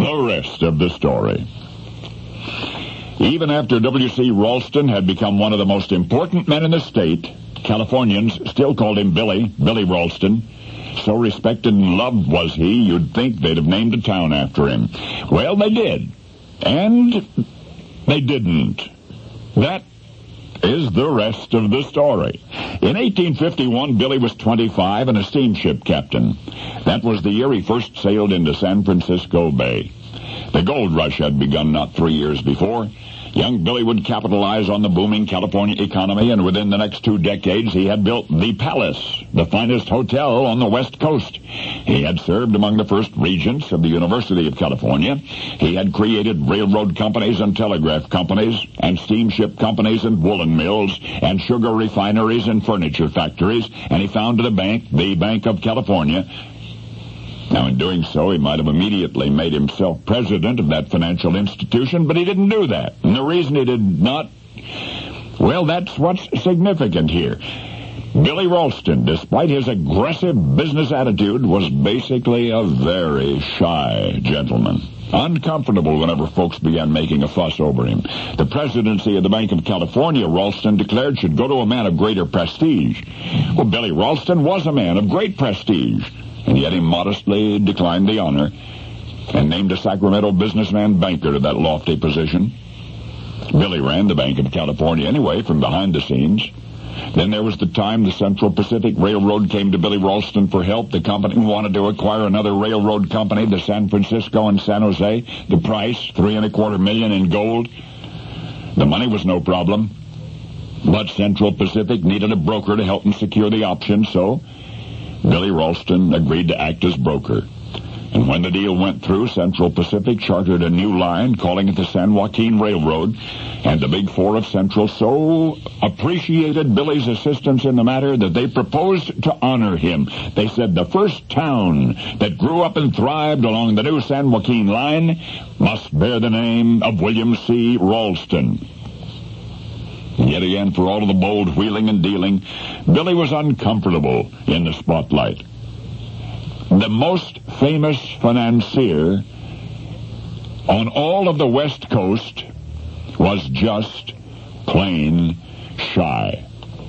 The rest of the story. Even after W.C. Ralston had become one of the most important men in the state, Californians still called him Billy Ralston. So respected and loved was he, you'd think they'd have named a town after him. Well, they did. And they didn't. That is the rest of the story. In 1851, Billy was 25 and a steamship captain. That was the year he first sailed into San Francisco Bay. The gold rush had begun not 3 years before. Young Billy would capitalize on the booming California economy, and within the next 2 decades, he had built the Palace, the finest hotel on the West Coast. He had served among the first regents of the University of California. He had created railroad companies and telegraph companies, and steamship companies and woolen mills, and sugar refineries and furniture factories, and he founded a bank, the Bank of California. Now, in doing so, he might have immediately made himself president of that financial institution, but he didn't do that. And the reason he did not, well, that's what's significant here. Billy Ralston, despite his aggressive business attitude, was basically a very shy gentleman. Uncomfortable whenever folks began making a fuss over him. The presidency of the Bank of California, Ralston declared, should go to a man of greater prestige. Well, Billy Ralston was a man of great prestige, and yet he modestly declined the honor and named a Sacramento businessman banker to that lofty position. Billy ran the Bank of California anyway, from behind the scenes. Then there was the time the Central Pacific Railroad came to Billy Ralston for help. The company wanted to acquire another railroad company, the San Francisco and San Jose. The price, $3.25 million in gold. The money was no problem, but Central Pacific needed a broker to help them secure the option, so Billy Ralston agreed to act as broker. And when the deal went through, Central Pacific chartered a new line, calling it the San Joaquin Railroad, and the Big Four of Central so appreciated Billy's assistance in the matter that they proposed to honor him. They said the first town that grew up and thrived along the new San Joaquin line must bear the name of William C. Ralston. Yet again, for all of the bold wheeling and dealing, Billy was uncomfortable in the spotlight. The most famous financier on all of the West Coast was just plain shy.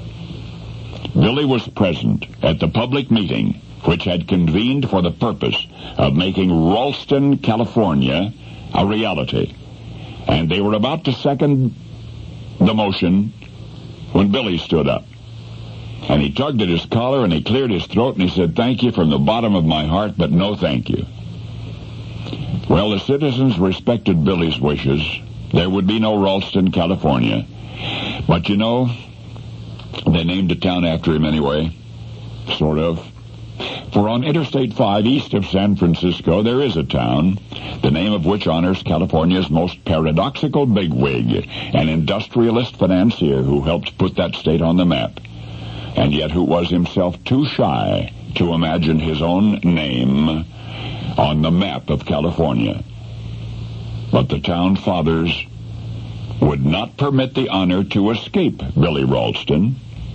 Billy was present at the public meeting which had convened for the purpose of making Ralston, California, a reality. And they were about to second the motion when Billy stood up. And he tugged at his collar and he cleared his throat and he said, "Thank you from the bottom of my heart, but no thank you." Well, the citizens respected Billy's wishes. There would be no Ralston, California. But you know, they named a town after him anyway. Sort of. For on Interstate 5 east of San Francisco, there is a town, the name of which honors California's most paradoxical bigwig, an industrialist financier who helped put that state on the map, and yet who was himself too shy to imagine his own name on the map of California. But the town fathers would not permit the honor to escape Billy Ralston.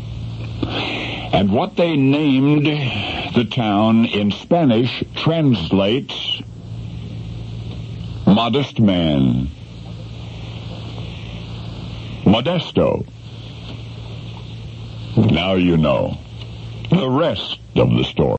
And what they named the town in Spanish translates modest man. Modesto. Now you know the rest of the story.